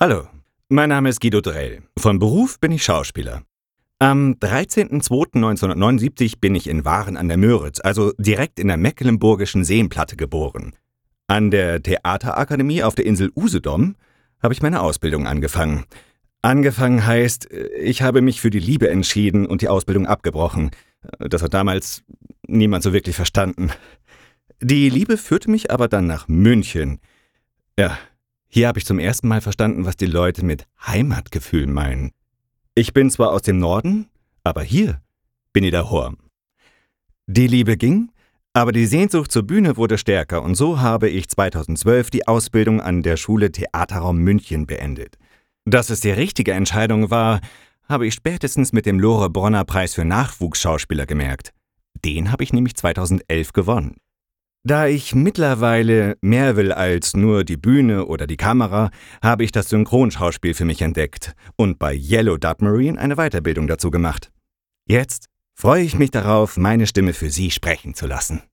Hallo, mein Name ist Guido Drell. Von Beruf bin ich Schauspieler. Am 13.02.1979 bin ich in Waren an der Müritz, also direkt in der mecklenburgischen Seenplatte geboren. An der Theaterakademie auf der Insel Usedom habe ich meine Ausbildung angefangen. Angefangen heißt, ich habe mich für die Liebe entschieden und die Ausbildung abgebrochen. Das hat damals niemand so wirklich verstanden. Die Liebe führte mich aber dann nach München. Ja, hier habe ich zum ersten Mal verstanden, was die Leute mit Heimatgefühl meinen. Ich bin zwar aus dem Norden, aber hier bin ich daheim. Die Liebe ging, aber die Sehnsucht zur Bühne wurde stärker und so habe ich 2012 die Ausbildung an der Schule Theaterraum München beendet. Dass es die richtige Entscheidung war, habe ich spätestens mit dem Lore-Bronner-Preis für Nachwuchsschauspieler gemerkt. Den habe ich nämlich 2011 gewonnen. Da ich mittlerweile mehr will als nur die Bühne oder die Kamera, habe ich das Synchronschauspiel für mich entdeckt und bei Yellow Submarine eine Weiterbildung dazu gemacht. Jetzt freue ich mich darauf, meine Stimme für Sie sprechen zu lassen.